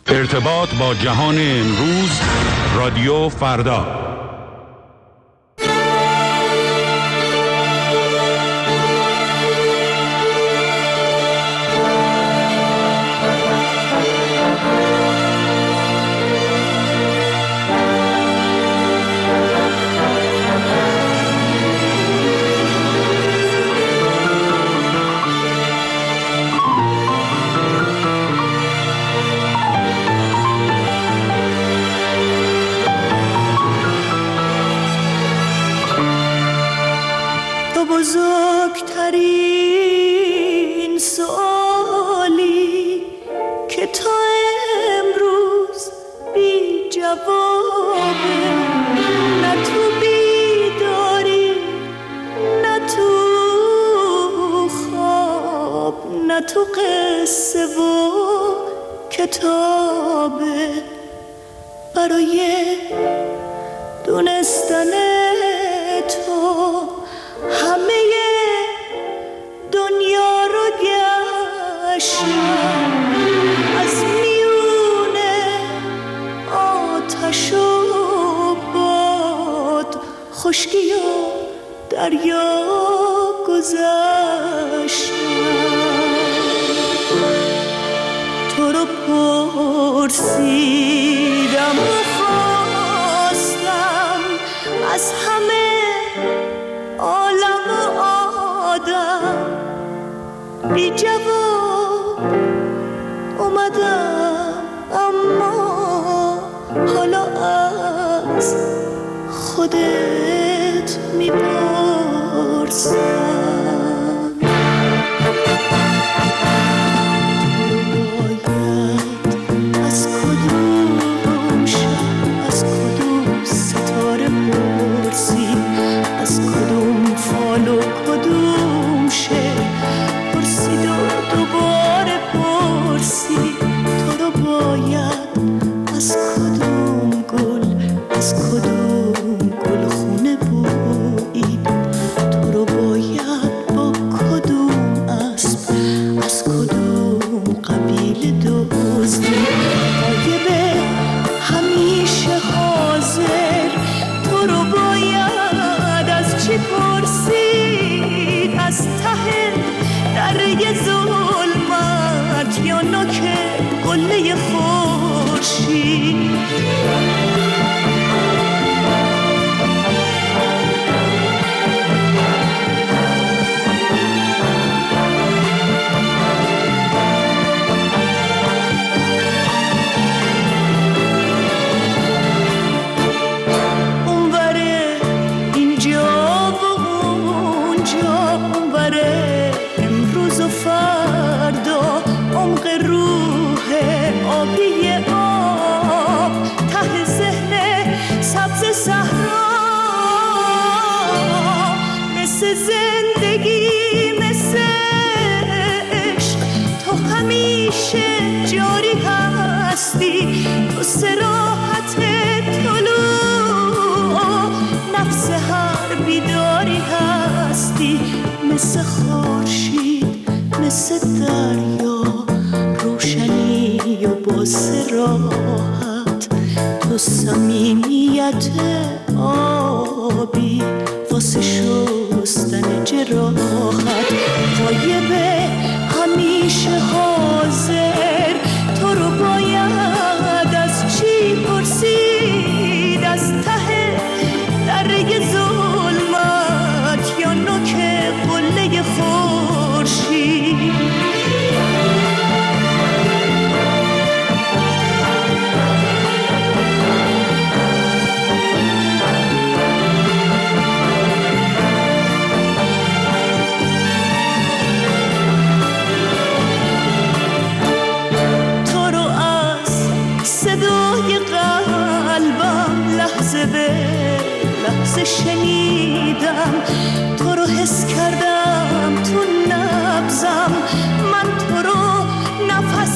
ارتباط با جهان امروز، رادیو فردا. بزرگترین سوالی که تا امروز بی جوابه، نه تو بیداری نه تو خواب نه تو قصه و کتابه. برای دونستن تو همه دنیا رو گشتم، از میونه آتش و باد، خشکی و دریا گذشتم. تو رو پرسیدم و خواستم از همه عالم و آدم، بی جواب اومدم، اما حالا از خودت میپرسم. باید از کدوم شب، از کدوم ستاره پرسی، از کدوم فال و کدوم شعر پرسید و دوباره پرسی. تو رو باید از کدوم گل، از کدوم گلخونه بویید. تو رو باید با کدوم اسب، از کدوم قبیله دزدید. غایب همیشه حاضر، تو رو باید از چی پرسید؟ از ته دره ظلمت یا نوک قله خورشید؟ زندگی مثل عشق تو همیشه جاری هستی. تو صراحت طلوع نفس هر بیداری هستی. مثل خورشید، مثل دریا، روشنی و با صراحت. تو صمیمیت آبی واسه شستن جراحت. غایب همیشه حاضر، تو رو باید از چی پرسید؟ از ته دره ظلمت یا نوک قله خورشید؟ شنیدم، تو رو حس کردم تو نبضم، من تو رو نفس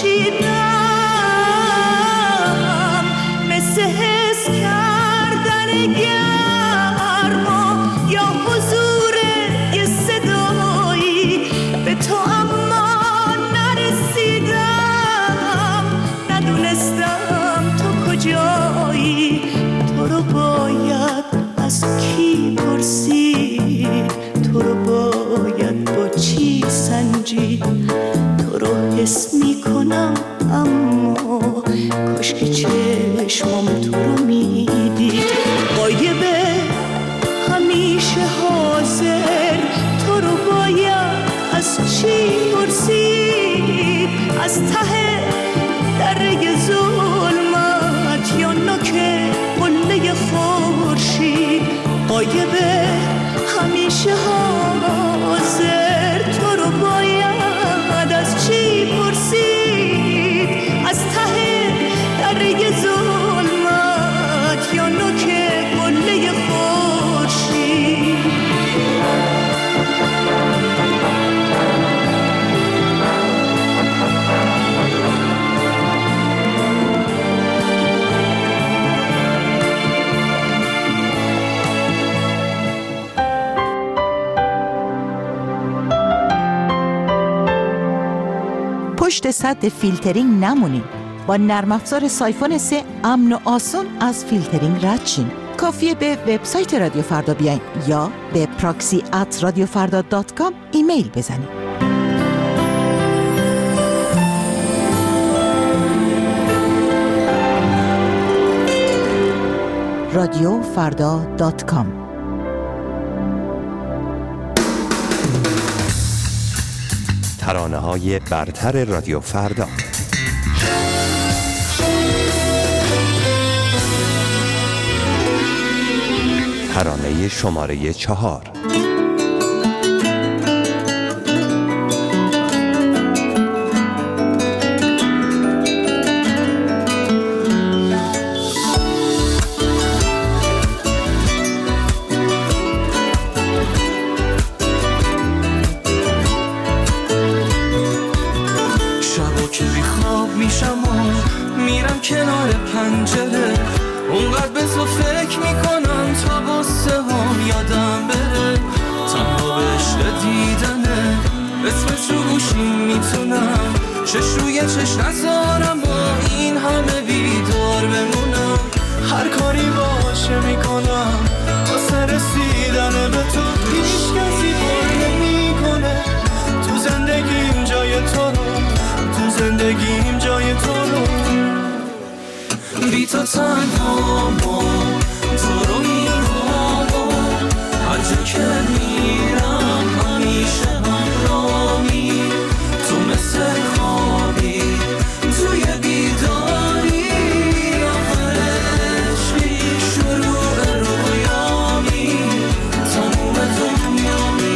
کشیدم. مثل حس کردن گرما یا حضور یه صدایی به تو، اما نرسیدم، ندونستم میکنم اما کاش که چشمام تو رو میدید. غایبه همیشه حاضر، تو رو باید از چی پرسید؟ از ته دره ظلمت یا نوک قله خورشید؟ غایبه همیشه حاضر، تو رو باید از چی پرسید؟ از ته دره ظلمت یا نوک قله خورشید؟ پشت سد فیلترینگ نمونین. با نرم افزار سایفون 3 امن و آسان از فیلترینگ رد شین. کافیه به وبسایت رادیو فردا بیاین یا به proxy@radiofarda.com ایمیل بزنین. radiofarda.com. ترانه‌های برتر رادیو فردا. ترانه شماره 4. کنار پنجره اونقدر به تو فکر میکنم تا غصه هم یادم بره. تنها به عشق دیدنه اسمش رو گوشیم میتونم چش روی چش نذارم با این همه بیدار بمونم. هر کاری باشه میکنم واسه رسیدن به تو، هیچ کسی بار نمیکنه تو زندگیم جای تو رو، تو زندگیم جای تو رو. بی تو تنها تو رو میخوام، هر جا که میرم همیشه همراهی. تو مثل خوابی توی بیداری، آخر عشقی شروع رویامی، تموم دنیامی.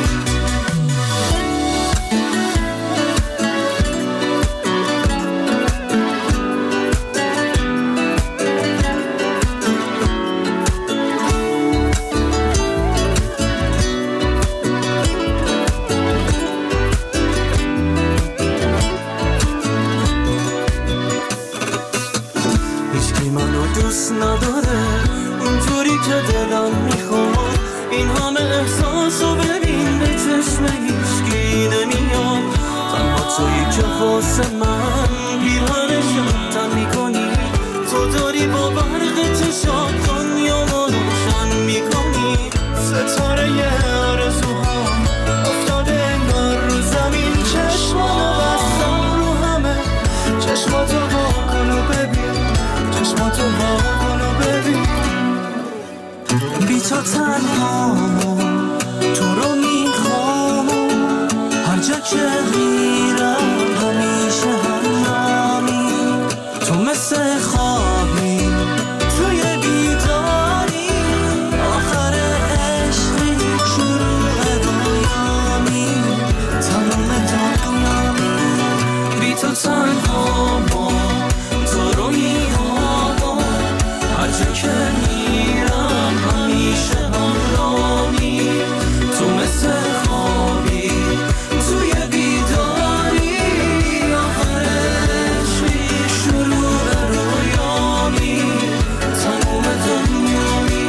نداره اونجوری که دلم میخواد، این همه احساسو ببین به چشم هیچکی نمیاد. تنها تویی که واسه من پیرهنشم تن میکنی، تو داری با برق چشات دنیامو روشن میکنی. ستاره آرزوهام افتاده انگار رو زمین، چشمانو بستم رو همه، چشماتو واکن و ببین، چشماتو واکن و ببین. بی تو تنها تو رو میخوام، هر جا که میرم همیشه همراهی. تو مثل خوابی توی بیداری، آخر عشقی شروع رویامی، تمام دنیامی. بی تو تنها تو رو میخوام، هر جا که میرم همیشه همراهی. تو مثل خوابی توی بیداری، آخر عشقی شروع رویامی، تموم دنیامی.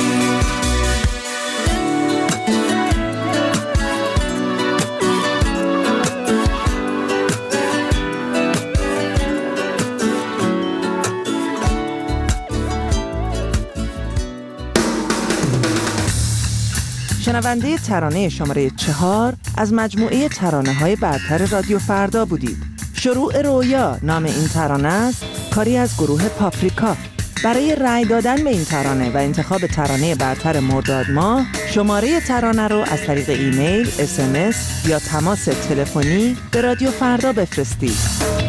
شنونده ترانه شماره 4 از مجموعه ترانه‌های برتر رادیو فردا بودید. شروع رویا نام این ترانه است، کاری از گروه پاپریکا. برای رأی دادن به این ترانه و انتخاب ترانه برتر مرداد ماه، شماره ترانه رو از طریق ایمیل، SMS یا تماس تلفنی به رادیو فردا بفرستید.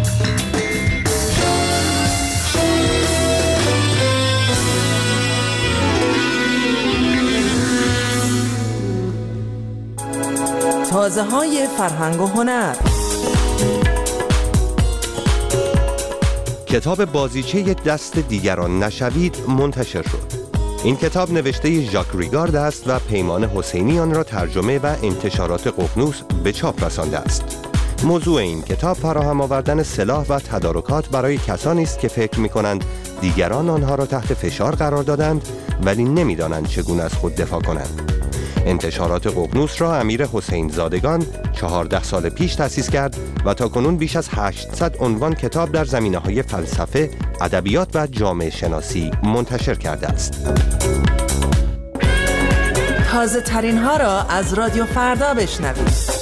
تازه‌های فرهنگ و هنر. کتاب بازیچه دست دیگران نشوید منتشر شد. این کتاب نوشته ژاک ریگارد است و پیمان حسینی آن را ترجمه و انتشارات ققنوس به چاپ رسانده است. موضوع این کتاب فراهم آوردن سلاح و تدارکات برای کسانی است که فکر می‌کنند دیگران آنها را تحت فشار قرار دادند ولی نمی‌دانند چگونه از خود دفاع کنند. انتشارات ققنوس را امیر حسین زادگان 14 سال پیش تأسیس کرد و تاکنون بیش از 800 عنوان کتاب در زمینه‌های فلسفه، ادبیات و جامعه شناسی منتشر کرده است. تازه ترین ها را از رادیو فردا بشنوید.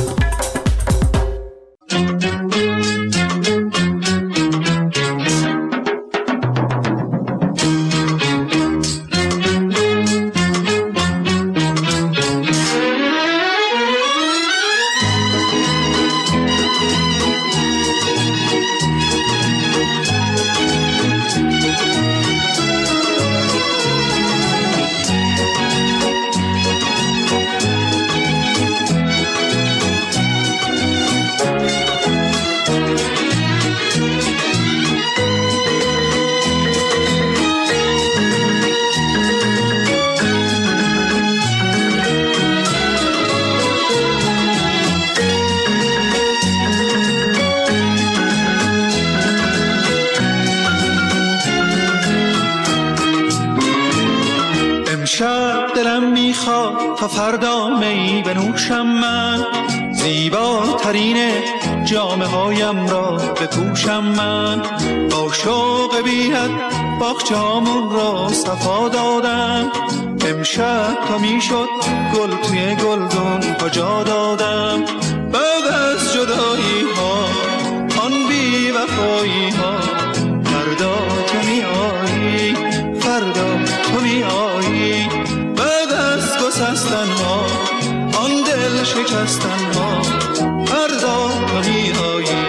دلم میخواد تا فردا می بنوشم من، زیباترین جامه هایم را بپوشم من. با شوق بی‌حد باغچه‌هامون را صفا دادم، امشب تا میشد گل توی گلدون کجا دادم. بعد از جدایی ها آن بی وفایی ها، فردا تو میایی، فردا تو میایی. بعد از گسستن ها آن دل شکستن ها، فردا تو میایی.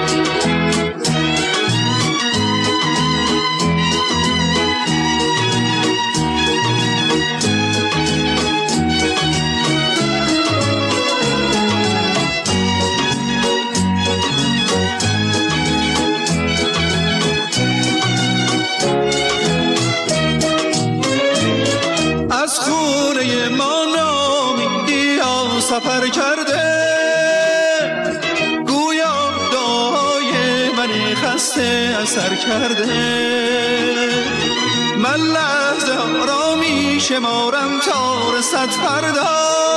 سفر کرده گویا دعای من خسته اثر کرده. من لحظه ها را می شمارم تا رسد فردا،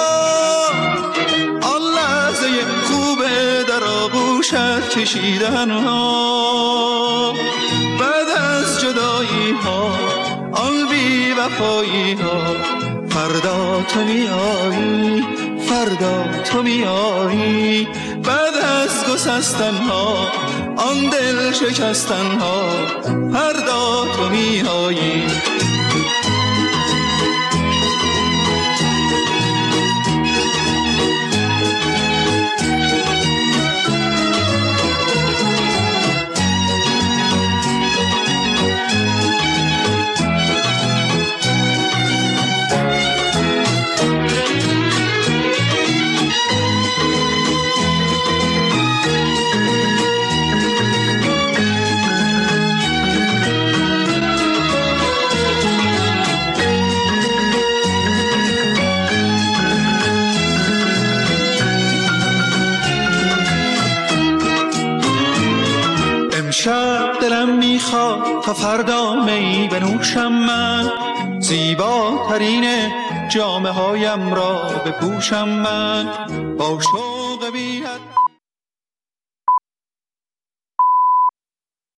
آن لحظه خوبه در آغوشت کشیدن ها. بعد از جدایی ها آن بی وفایی ها، فردا تو میایی، فردا تو میایی. بعد از گسستن ها آن دل شکستن ها، فردا تو میایی. دلم میخواد تا فردا می بنوشم من، زیباترین جامه هایم را بپوشم من. با شوق بی‌حد